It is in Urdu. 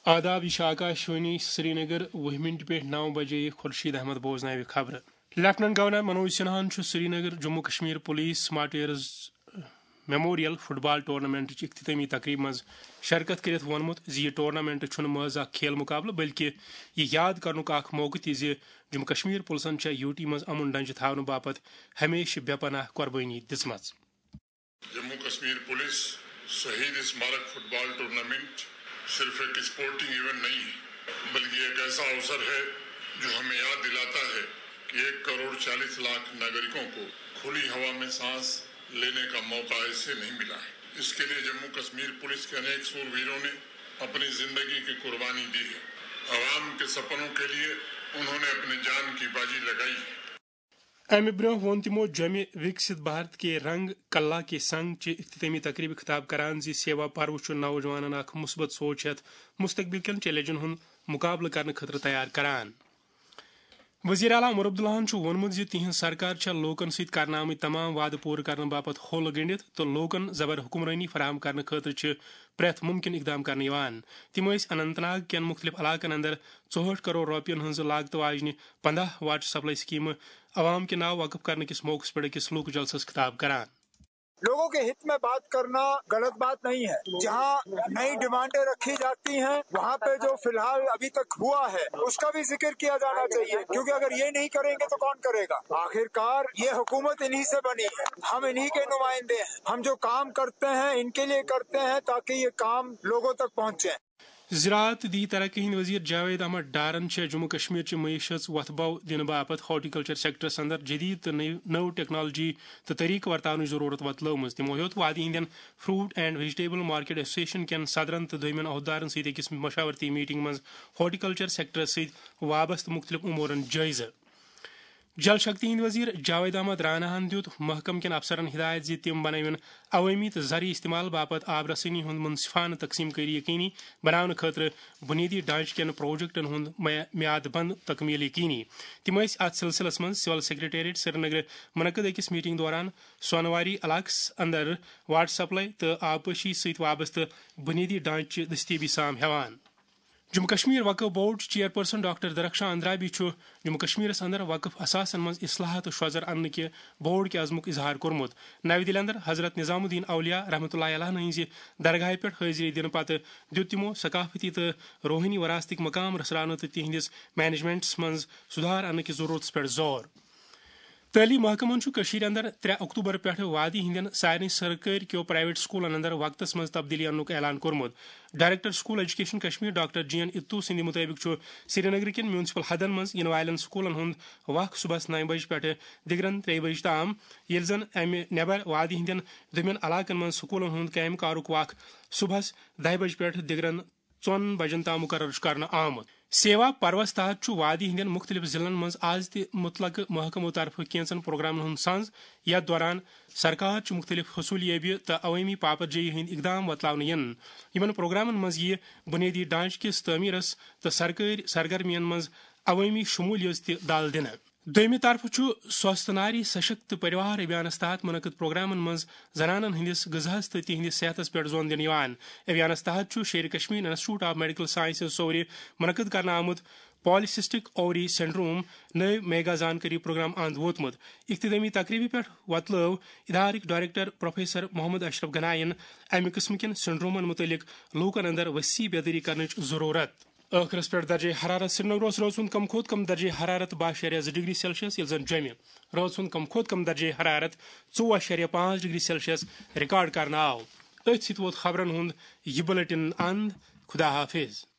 آداب یہ آکاشوانی سری نگر 10 منٹ پہ 9 بجے خورشید احمد بوزنائے خبر لیفٹنٹ گورنر منوج سنہان Srinagar Jammu Kashmir police martyrs memorial football tournament اختتامی تقریب مز شرکت کرت وونمت یہ ٹورنامنٹ چھن محض اخ کھیل مقابلہ بلکہ یہ یاد کرنک اخ موقع تہ جموں کشمیر پولیسن یوٹی مز امن ڈنچہ تھاون باپت ہمیشہ بے پناہ قربانی دژمژ. جموں کشمیر پولیس شہید اسمارک فٹ بال ٹورنامنٹ صرف ایک اسپورٹنگ ایونٹ نہیں ہے بلکہ ایک ایسا اوسر ہے جو ہمیں یاد دلاتا ہے کہ 1 کروڑ 40 لاکھ ناگرکوں کو کھلی ہوا میں سانس لینے کا موقع ایسے نہیں ملا ہے. اس کے لیے جموں کشمیر پولیس کے انیک سوربیروں نے اپنی زندگی کی قربانی دی ہے. عوام کے سپنوں کے لیے انہوں نے اپنی جان کی بازی لگائی ہے. امہ برہ وون تمو جمع وکست بھارت کے رنگ کلا کے سنگ چہ اختتامی تقریب خطاب کران زی سیوا پرو چھ نوجوانن اخ مثبت سوچ ہتھ مستقبل کن چیلنجن ہند مقابلہ کرنے خاطر تیار کران. وزیر اعلیٰ عمر عبداللہ وونمت زِ تہذ سرکار چھ لوکن ست کرنے آمت تمام وعدہ پور کرنے باپت ہول گنڈت تو لوکن زبر حکمرانی فراہم کرنے خاطر چھ پریت ممکن اقدام کرنے یوان. تم اننت ناگ کین مختلف علاقن اندر 64 کروڑ روپین ہز لاگت واجنہ 15 واٹر سپلائی سکیم عوام کے ناو وقف کرنے کس موقع پر أکس لوک جلسس خطاب کران. لوگوں کے ہت میں بات کرنا غلط بات نہیں ہے. جہاں نئی ڈیمانڈیں رکھی جاتی ہیں وہاں پہ جو فی الحال ابھی تک ہوا ہے اس کا بھی ذکر کیا جانا چاہیے, کیونکہ اگر یہ نہیں کریں گے تو کون کرے گا. آخر کار یہ حکومت انہی سے بنی ہے, ہم انہی کے نمائندے ہیں. ہم جو کام کرتے ہیں ان کے لیے کرتے ہیں تاکہ یہ کام لوگوں تک پہنچے. زراعت دی ترقی ہند وزیر جاوید احمد ڈارن جموں کشمیر چہ معیشت وتھ بو دن باپت ہارٹیکلچر سیکٹرس اندر جدید تو نو ٹیکنالوجی تو طریقہ ورتان ضرورت وتلومز. تمو ہیوت وادی ہندین fruit and vegetable market association کین صدرن تو دویمن عہدیدارن ست أکس مشاورتی میٹنگ مز ہارٹیکلچر سیکٹرس ست وابستہ مختلف امورن جائزہ. جل شکتی ہند وزیر جاوید احمد راناہن دیت محکم کین افسرن ہدایت زِ تم بناون عوامی تو زرعی استعمال باپت آب رسانی ہند منصفانہ تقسیم کاری یقینی بناونہ خاطر بنیادی ڈھانچہ کین پروجیکٹن ہند میاد بند تکمیل یقینی. تم ات سلسلس من سول سیکریٹریٹ سری نگر منعقد أکس میٹنگ دوران سونواری علاقس اندر واٹر سپلائی تو آبپاشی ست وابستہ بنیادی ڈھانچہ دستیابی سام ہیوان. جموں کشمیر وقف board chairperson doctor Darakhshan Andrabi Jammu کشمیرس اندر وقف اثاثن من اصلاحات و شوذر انہ کہ بورڈ کے عزمک اظہار کورمت. نو دلہ اندر حضرت نظام الدین اولیاء رحمۃ اللہ علیہ ہز درگاہ پہ حاضری دن پتہ دیت تمو ثقافتی تو روحانی وراثتک مقام رسرانے تو تہندس مینجمنٹس من سدھار انہ کہ ضرورت پہ زور. تعلیم محکمن اندر 3 اکتوبر پہ وادی ہندین سارے سرکاری کیو پرائیویٹ سکولن اندر وقتس مز تبدیلی انک اعلان کورمت. Director school education Kashmir doctor G N اتو سند مطابق سری نگر کن میونسپل حدن مز ین والن سکولن ہند وق صبح 9 بجے پہ دگرن 3 بجے تام یل زن امہ نبر وادی ہندین دومین علاقن مز سکولن ہند قائم کارک وق صبح 10 بجے پہ دگرن 4 بجن تام مقرر کرنا آمت. سیوا پروس تحت وادی ہندین مختلف ضلعن مز آز تہ مطلق محکموں طرف کینچن پروگرامن ہند سنز یتھ دوران سرکار مختلف حصولیابی تو عوامی پاپت جائی ہند اقدام وتلاونہ ین. یمن پروگرامن مز یہ بنیادی ڈھانچہ کس تعمیرس تو سرکاری سرگرمین مز عوامی شمولیت تہ دال دنہ. دویمہ طرف سوست ناری سشکت پریوار ابھیانس تحت منعقد پروگرامن مز زنانن ہندس غذاس تو تہندس صحتس پہ زون دن یوان. ابھیانس تحت Sher Kashmir institute of medical sciences Soura منعقد کرنا آمت پالسسٹک اوری سنڈروم نو میگا زانکاری پروگرام اند ووتمت. اختتامی تقریبہ پہ وتلو ادارک ڈائریکٹر پروفیسر محمد اشرف گنائن امہ قسم کن سنڈرومن متعلق لوکن اندر وسیع بیداری کرنچ ضرورت. ٲخرس پہ درجہ حرارت سری نگر روز کم کھوت کم درجہ حرارت 12.2 ڈگری سیلسیس یل زن جمع روز کم کھوت کم درجہ حرارت 14.5 ڈگری سیلسیس ریکارڈ کرنا آو. ات ست ووت خبرن ہند یہ بلٹن اند. خدا حافظ.